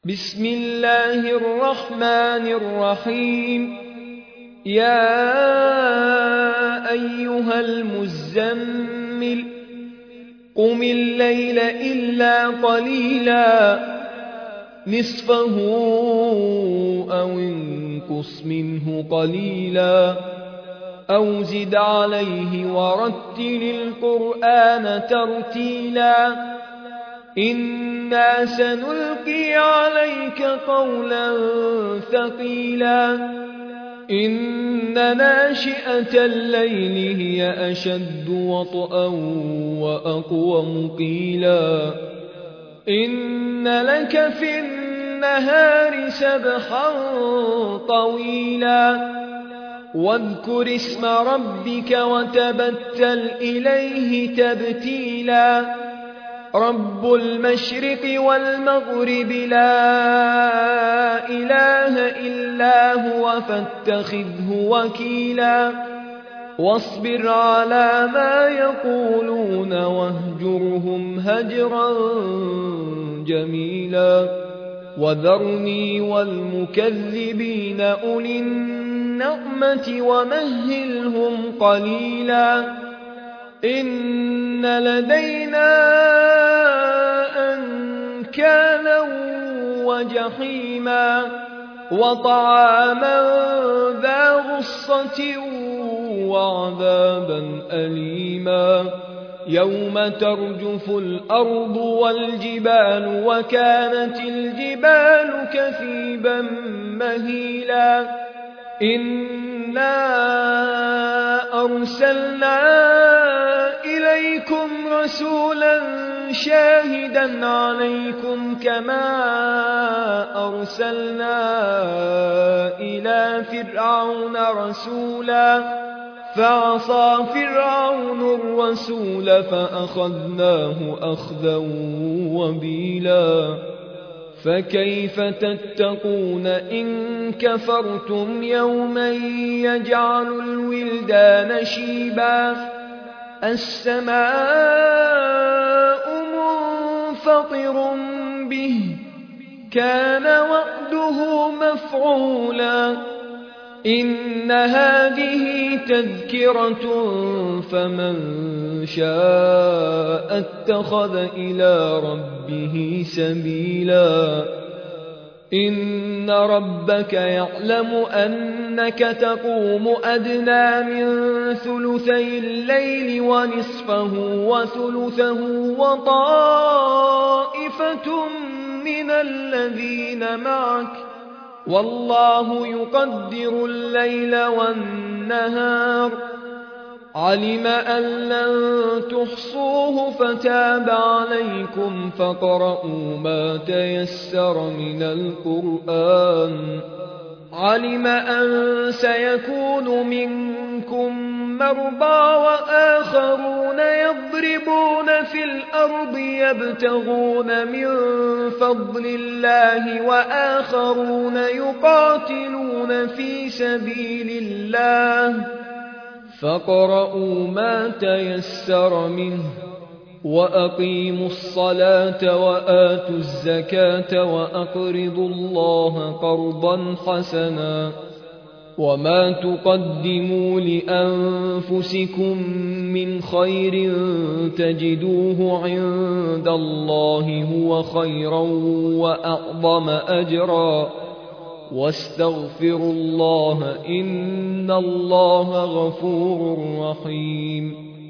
بسم الله الرحمن الرحيم. يا أيها المزمل قم الليل إلا قليلا نصفه أو انقص منه قليلا أو زد عليه ورتل القرآن ترتيلا إنا سنلقي عليك قولا ثقيلا إن ناشئة الليل هي أشد وطئا وأقوم قيلا إن لك في النهار سبحا طويلا واذكر اسم ربك وتبتل إليه تبتيلا رب المشرق والمغرب لا إله إلا هو فاتخذه وكيلا واصبر على ما يقولون واهجرهم هجرا جميلا وذرني والمكذبين أولي النعمة ومهلهم قليلا إن لدينا أنكالا وجحيما وطعاما ذا غصة وعذابا أليما يوم ترجف الأرض والجبال وكانت الجبال كثيبا مهيلا إنا أرسلنا إليكم رسولا شاهدا عليكم كما أرسلنا إلى فرعون رسولا فعصى فرعون الرسول فأخذناه أخذا وبيلا فكيف تتقون إن كفرتم يوما يجعل الولدان شيبا السماء منفطر به كان وعده مفعولا إن هذه تذكرة فمن شاء اتخذ إلى ربه سبيلا إن ربك يعلم أنك تقوم أدنى من ثلثي الليل ونصفه وثلثه وطائفة من الذين معك والله يقدر الليل والنهار علم أن لن تحصوه فتاب عليكم فاقرؤوا ما تيسر من القرآن علم أن سيكون منكم مرضى وآخرون يضربون في الأرض يبتغون من فضل الله وآخرون يقاتلون في سبيل الله فاقرؤوا ما تيسر منه وأقيموا الصلاة وآتوا الزكاة وأقرضوا الله قرضا حسنا وما تقدموا لأنفسكم من خير تجدوه عند الله هو خيرا وأعظم أجرا واستغفروا الله إن الله غفور رحيم